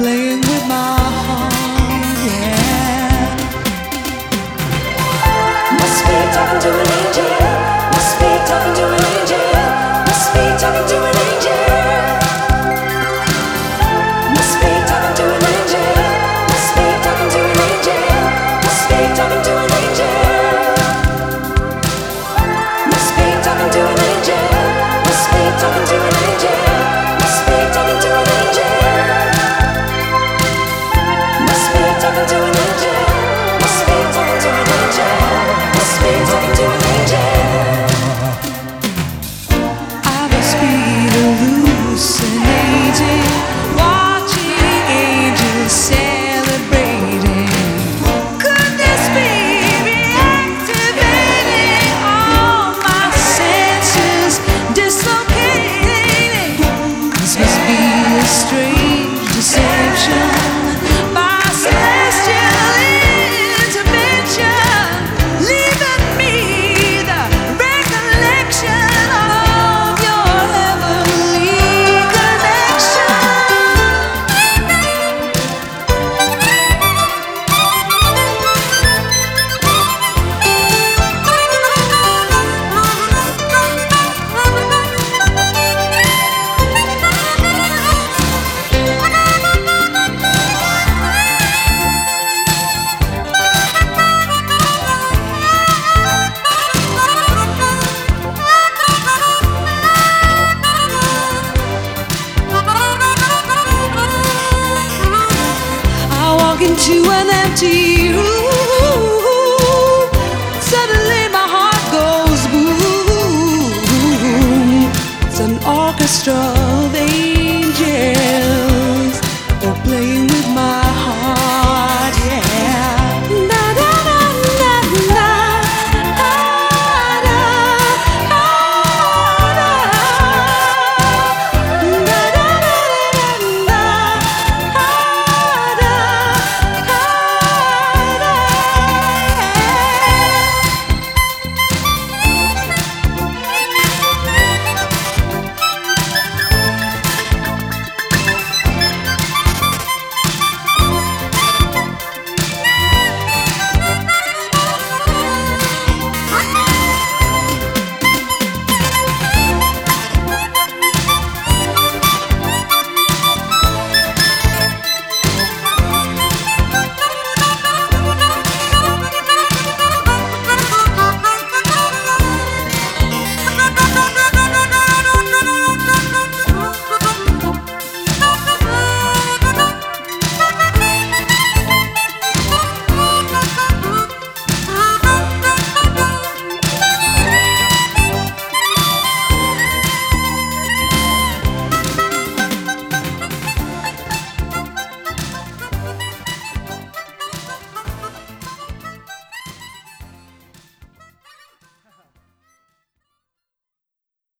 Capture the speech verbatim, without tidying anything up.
playing with my heart, yeah. Must be talking to an angel. Must be talking to an angel. Must be talking to an angel. Must be talking to an angel. Must be talking to an angel. Must be talking to an angel. Must be talking to an angel. Must be talking to an angel. Must be talking to an angel. Must be talking to an angel. Must be talking to an angel. Must be talking to an angel. I must be hallucinating, watching angels celebrating. Could this be reactivating all my senses, dislocating? This must be a strange deception by celestial intervention, leaving me the recollection of your heavenly connection. I walk into an empty